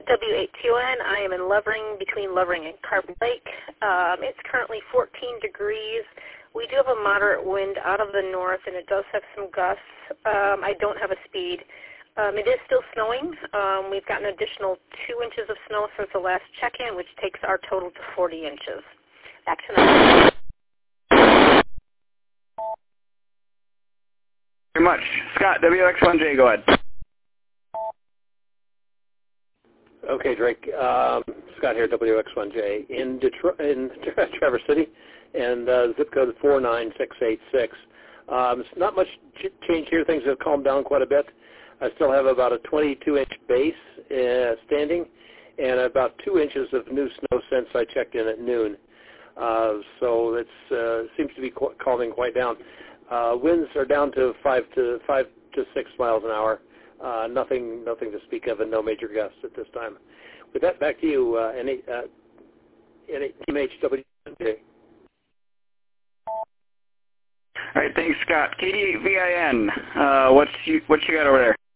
W8TON. I am in Lovering, between Lovering and Carp Lake. It's currently 14 degrees. We do have a moderate wind out of the north, and it does have some gusts. I don't have a speed. It is still snowing. We've got an additional 2 inches of snow since the last check-in, which takes our total to 40 inches. Back to now. Very much. Scott, WX1J, go ahead. Okay, Drake. Scott here, WX1J in Detroit, in Traverse City, and zip code 49686. Not much change here. Things have calmed down quite a bit. I still have about a 22-inch base standing, and about 2 inches of new snow since I checked in at noon. So it seems to be calming quite down. Winds are down to 5 to 6 miles an hour. Nothing to speak of, and no major gusts at this time. With that, back to you, MHWJ. All right, thanks, Scott. KDVIN, what you got over there?